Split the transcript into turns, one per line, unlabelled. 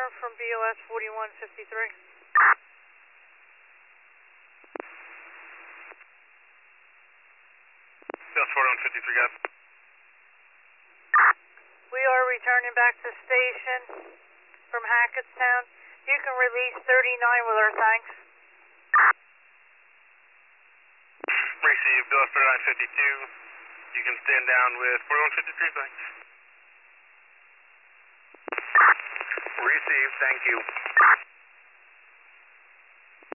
return from BOS 4153.
BOS 4153, guys.
We are returning back to station from Hackettstown. You can release 39 with our thanks.
Receive BOS 3952. You can stand down with 4153, thanks. Receive, thank you.